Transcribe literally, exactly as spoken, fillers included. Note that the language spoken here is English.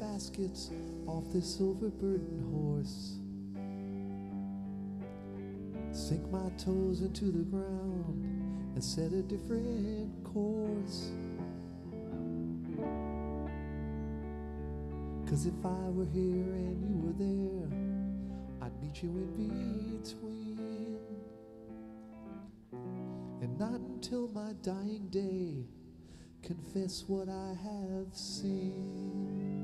baskets off this overburdened horse. Sink my toes into the ground and set a different course. 'Cause if I were here and you were there, I'd meet you in between. And not until my dying day confess what I have seen.